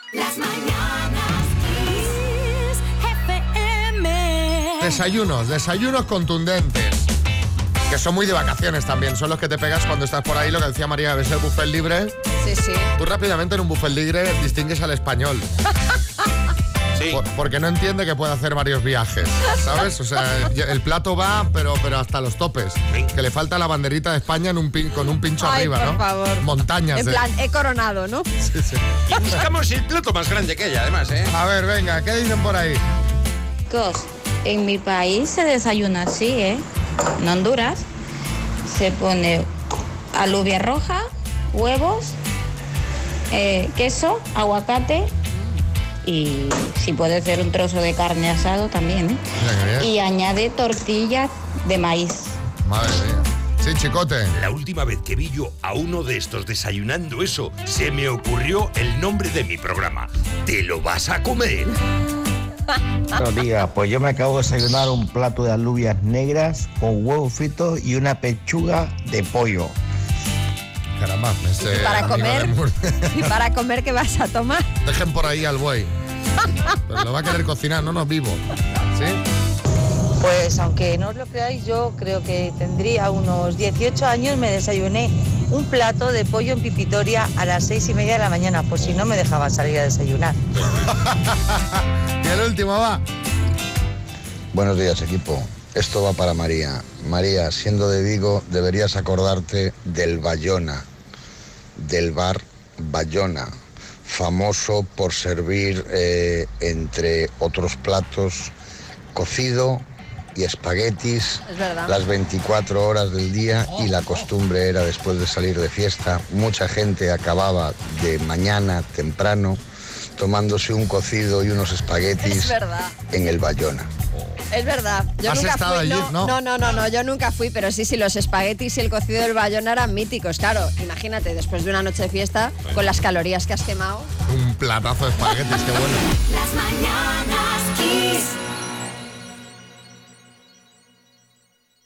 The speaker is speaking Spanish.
Las mañanas Kiss FM. Desayunos contundentes. Que son muy de vacaciones también. Son los que te pegas cuando estás por ahí, lo que decía María, ves el buffet libre. Sí. Tú rápidamente en un buffet libre distingues al español. Sí. Porque no entiende que puede hacer varios viajes, ¿sabes? O sea, el plato va, pero hasta los topes. Que le falta la banderita de España con un pincho Ay, arriba, por ¿no? favor. Montañas. En plan, he coronado, ¿no? Sí. Y buscamos el plato más grande que ella, además, ¿eh? A ver, venga, ¿qué dicen por ahí? Chicos, en mi país se desayuna así, ¿eh? En Honduras se pone alubia roja, huevos, queso, aguacate y si puede ser un trozo de carne asado también, ¿eh? Venga, bien. Y añade tortillas de maíz. Madre mía. Sí, chicote. La última vez que vi yo a uno de estos desayunando eso, se me ocurrió el nombre de mi programa. ¿Te lo vas a comer? Buenos días, pues yo me acabo de desayunar un plato de alubias negras con huevos fritos y una pechuga de pollo. Caramba, ese Para amigo comer. de Murcia. ¿Y para comer qué vas a tomar? Dejen por ahí al buey. Pero lo va a querer cocinar, no vivo. ¿Sí? Pues aunque no os lo creáis, yo creo que tendría unos 18 años, me desayuné un plato de pollo en Pipitoria a las 6:30 de la mañana, por si no me dejaban salir a desayunar. Y el último va. Buenos días, equipo. Esto va para María. María, siendo de Vigo, deberías acordarte del Bayona, del bar Bayona, famoso por servir, entre otros platos, cocido y espaguetis Es verdad. las 24 horas del día, y la costumbre era, después de salir de fiesta, mucha gente acababa de mañana temprano tomándose un cocido y unos espaguetis Es verdad. en el Bayona. Es verdad. Yo ¿Has nunca estado fui. allí? No. No, yo nunca fui, pero sí, los espaguetis y el cocido del Bayona eran míticos. Claro, imagínate, después de una noche de fiesta, con las calorías que has quemado. Un platazo de espaguetis, qué bueno. Las mañanas Kiss.